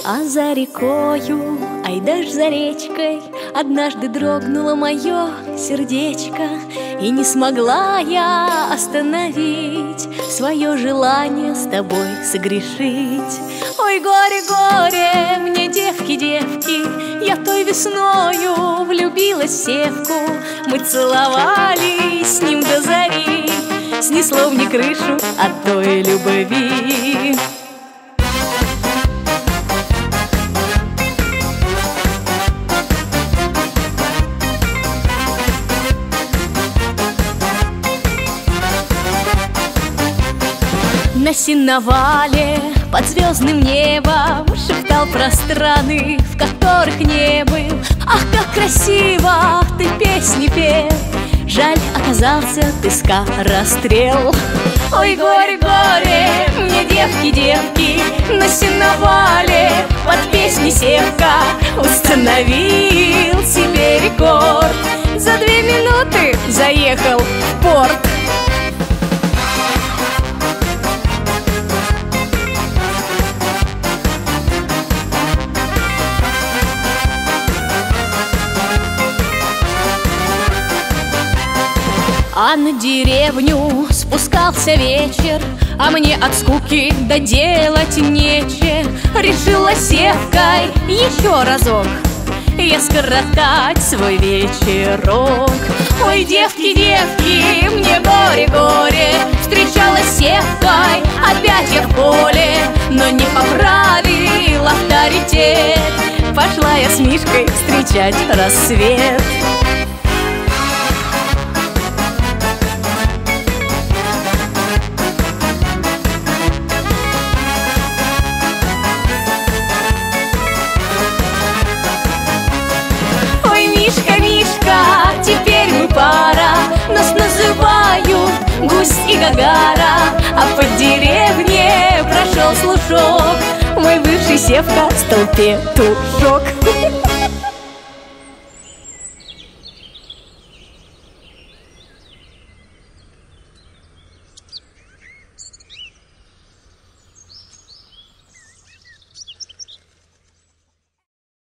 А за рекою, ай дашь за речкой, однажды дрогнуло мое сердечко, и не смогла я остановить свое желание с тобой согрешить. Ой, горе, горе, мне девки, девки, я той весною влюбилась в Севку. Мы целовались с ним до зари, снесло мне крышу от той любви. На сеновале под звездным небом шептал про страны, в которых не был. Ах, как красиво ты песни пел, жаль, оказался ты скорострел. Ой, горе, горе, мне девки, девки, на сеновале под песни Севка установил себе рекорд. За 2 минуты заехал в порт. А на деревню спускался вечер, а мне от скуки доделать нече. Решила Севкой еще разок я скоротать свой вечерок. Ой, девки, девки, мне горе, горе, встречалась Севкой опять я в поле, но не поправил авторитет. Пошла я с Мишкой встречать рассвет. Мишка, Мишка, теперь мы пара, нас называют Гусь и Гагара. А по деревне прошел слушок, мой бывший Севка стал петушок.